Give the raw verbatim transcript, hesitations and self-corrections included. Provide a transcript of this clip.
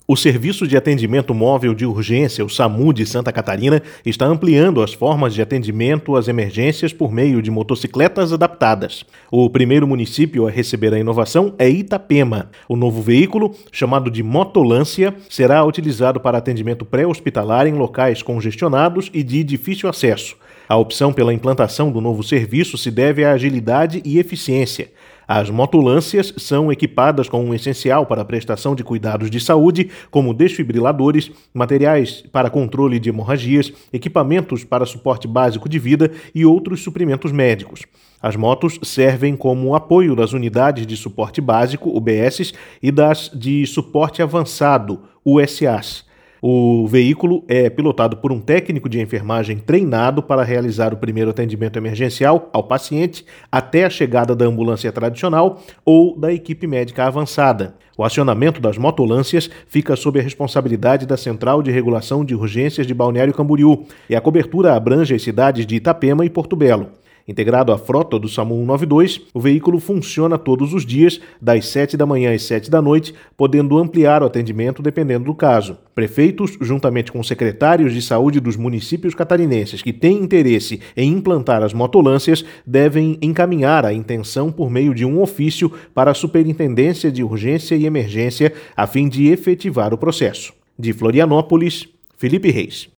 O Serviço de Atendimento Móvel de Urgência, o SAMU de Santa Catarina, está ampliando as formas de atendimento às emergências por meio de motocicletas adaptadas. O primeiro município a receber a inovação é Itapema. O novo veículo, chamado de Motolância, será utilizado para atendimento pré-hospitalar em locais congestionados e de difícil acesso. A opção pela implantação do novo serviço se deve à agilidade e eficiência. As motolâncias são equipadas com um essencial para a prestação de cuidados de saúde, como desfibriladores, materiais para controle de hemorragias, equipamentos para suporte básico de vida e outros suprimentos médicos. As motos servem como apoio das unidades de suporte básico, U B S, e das de suporte avançado, U S As. O veículo é pilotado por um técnico de enfermagem treinado para realizar o primeiro atendimento emergencial ao paciente até a chegada da ambulância tradicional ou da equipe médica avançada. O acionamento das motolâncias fica sob a responsabilidade da Central de Regulação de Urgências de Balneário Camboriú e a cobertura abrange as cidades de Itapema e Porto Belo. Integrado à frota do SAMU cento e noventa e dois, o veículo funciona todos os dias, das sete da manhã às sete da noite, podendo ampliar o atendimento dependendo do caso. Prefeitos, juntamente com secretários de saúde dos municípios catarinenses que têm interesse em implantar as motolâncias, devem encaminhar a intenção por meio de um ofício para a Superintendência de Urgência e Emergência, a fim de efetivar o processo. De Florianópolis, Felipe Reis.